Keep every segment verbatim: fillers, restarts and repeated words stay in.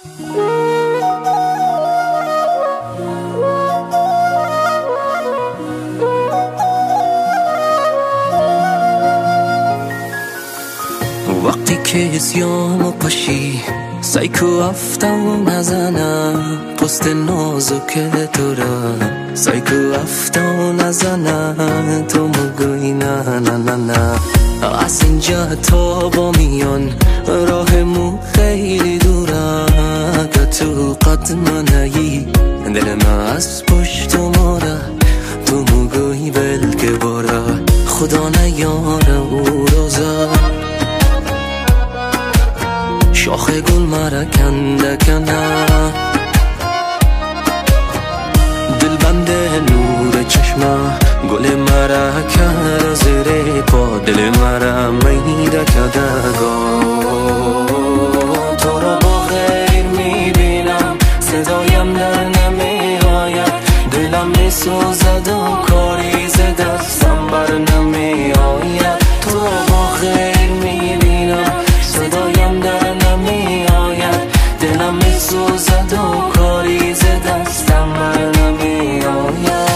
وقتی که اسیامو پاشی سعی کو افتم نزنم پست نازک تو را سعی کو افتم نزنم تو مگوی نه نه نه نه از اینجا تا با میان راهمو خیلی دوره که تو قدم نهی دل من از پشت ماره تو مگوی بلکه باره خدا نیاره او روزه شاخ گل مرا کنده کنه دل بنده نور چشمه گل مرا کرد زیر پا دل مرا میده کدگاه تو رو با غیر میبینم صدایم در نمی آید دلم میسوزد و کاری ز دستم بر نمی آید تو رو با غیر میبینم صدایم در نمی آید دلم میسوزد و کاری ز دستم بر نمی آید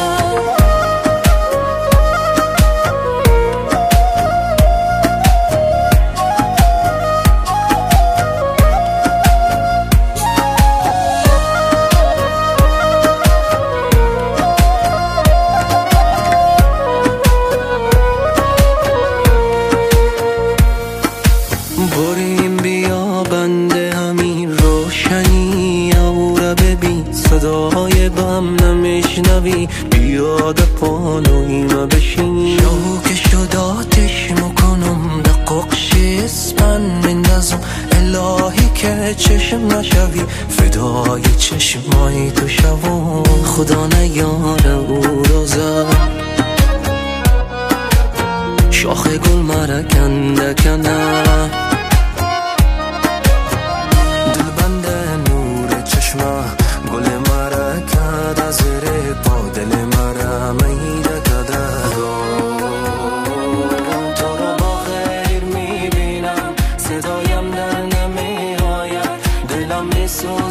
بریم بیا بنده همین روشنی او را ببین صدای بم نمیشنوی بیاد پانویم بشین شو که شد آتش مکنم دقاقش اسپن مندازم الهی که چشم نشوی فدای چشمای تو شوم خدا نیاره او روزه شاخ گل مرا کنده کنه دل بنده نور چشمه گل مرا کرد از زیر پا دل مرا میده کدگاه تو رو با غیر میبینم صدایم در نمی آید دلم میسوزد